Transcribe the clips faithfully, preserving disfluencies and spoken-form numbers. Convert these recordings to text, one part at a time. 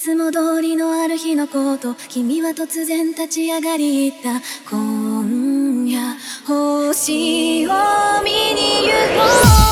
つも通りのある日のこと、君は突然立ち上がり言った。今夜星を見に行こう。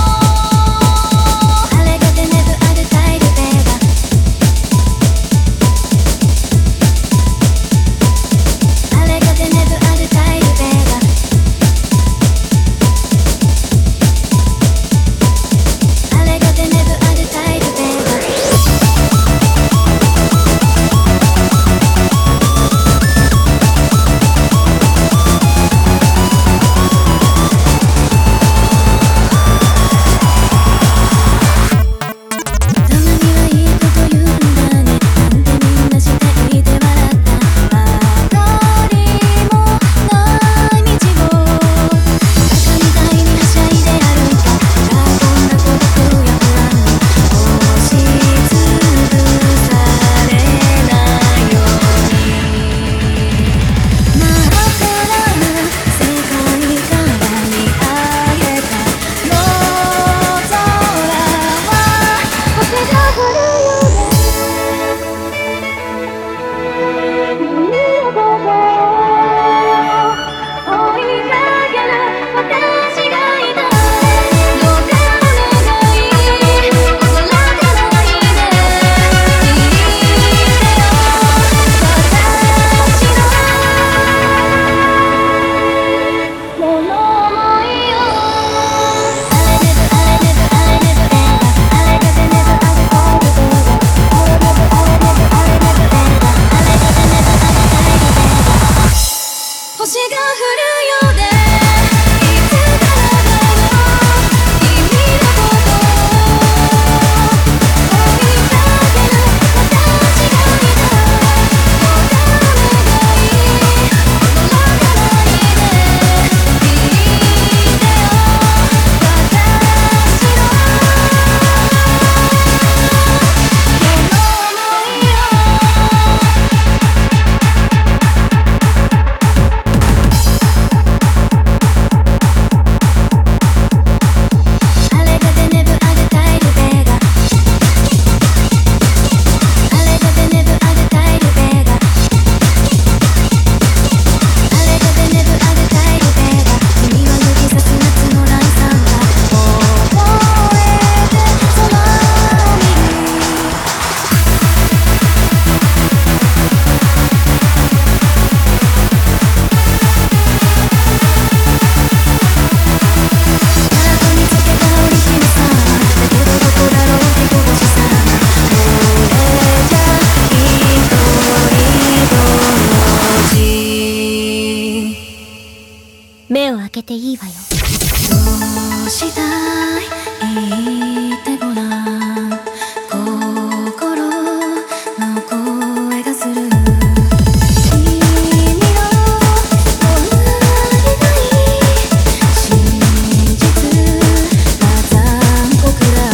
目を開けていいわよ。 どうしたい言ってごらん。心の声がする。君の思いたい真実は残酷だ。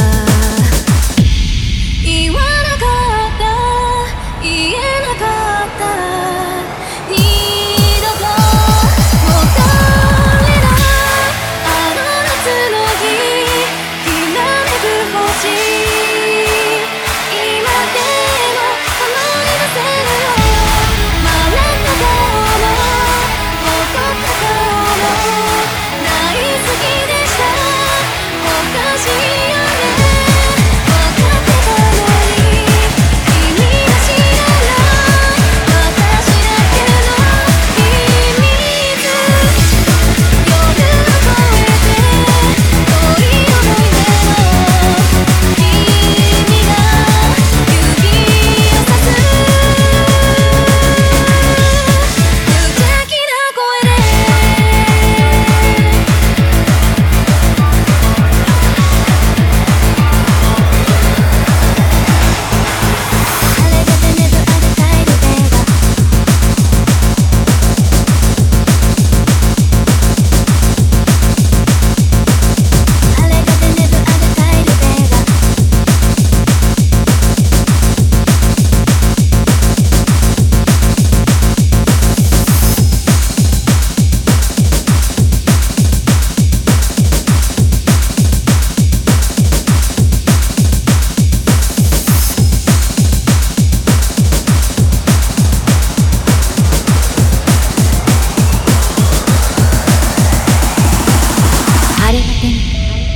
言わなかった言えなかった二度と戻れないあの夏の日。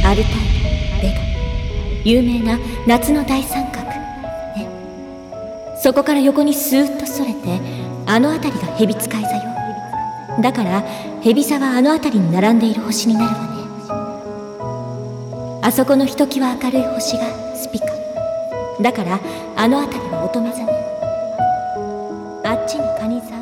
アルタイル、ベガ、有名な夏の大三角ね。そこから横にスーッとそれて、あの辺りが蛇使い座よ。だから蛇座はあの辺りに並んでいる星になるわね。あそこのひときわ明るい星がスピカ。だからあの辺りは乙女座ね。あっちに蟹座、